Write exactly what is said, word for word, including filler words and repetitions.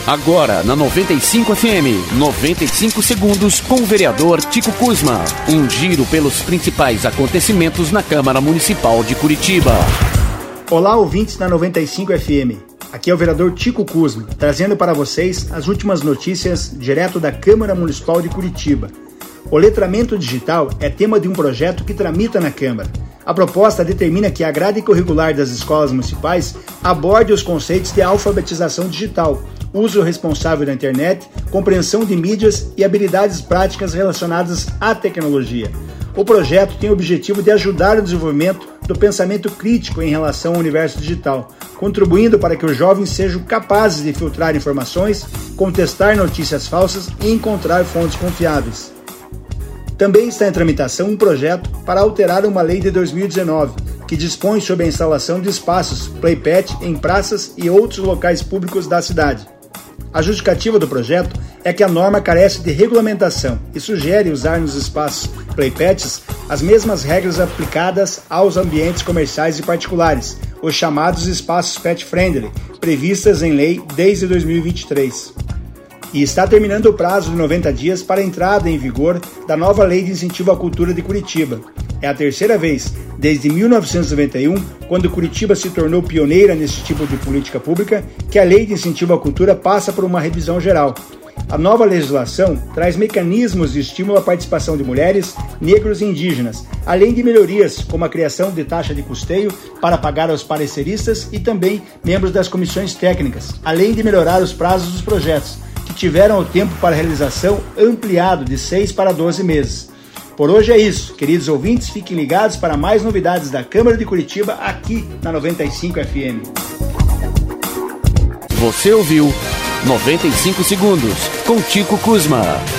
Agora na noventa e cinco F M, noventa e cinco segundos com o vereador Tico Kuzma. Um giro pelos principais acontecimentos na Câmara Municipal de Curitiba. Olá, ouvintes da noventa e cinco F M. Aqui é o vereador Tico Kuzma, trazendo para vocês as últimas notícias direto da Câmara Municipal de Curitiba. O letramento digital é tema de um projeto que tramita na Câmara. A proposta determina que a grade curricular das escolas municipais aborde os conceitos de alfabetização digital, uso responsável da internet, compreensão de mídias e habilidades práticas relacionadas à tecnologia. O projeto tem o objetivo de ajudar o desenvolvimento do pensamento crítico em relação ao universo digital, contribuindo para que os jovens sejam capazes de filtrar informações, contestar notícias falsas e encontrar fontes confiáveis. Também está em tramitação um projeto para alterar uma lei de dois mil e dezenove, que dispõe sobre a instalação de espaços Playpad em praças e outros locais públicos da cidade. A justificativa do projeto é que a norma carece de regulamentação e sugere usar nos espaços Playpads as mesmas regras aplicadas aos ambientes comerciais e particulares, os chamados espaços pet friendly, previstas em lei desde dois mil e vinte e três. E está terminando o prazo de noventa dias para a entrada em vigor da nova Lei de Incentivo à Cultura de Curitiba. É a terceira vez, desde mil novecentos e noventa e um, quando Curitiba se tornou pioneira nesse tipo de política pública, que a Lei de Incentivo à Cultura passa por uma revisão geral. A nova legislação traz mecanismos de estímulo à participação de mulheres, negros e indígenas, além de melhorias como a criação de taxa de custeio para pagar aos pareceristas e também membros das comissões técnicas, além de melhorar os prazos dos projetos, que tiveram o tempo para realização ampliado de seis para doze meses. Por hoje é isso, queridos ouvintes, fiquem ligados para mais novidades da Câmara de Curitiba aqui na noventa e cinco F M. Você ouviu noventa e cinco segundos com Tico Kuzma.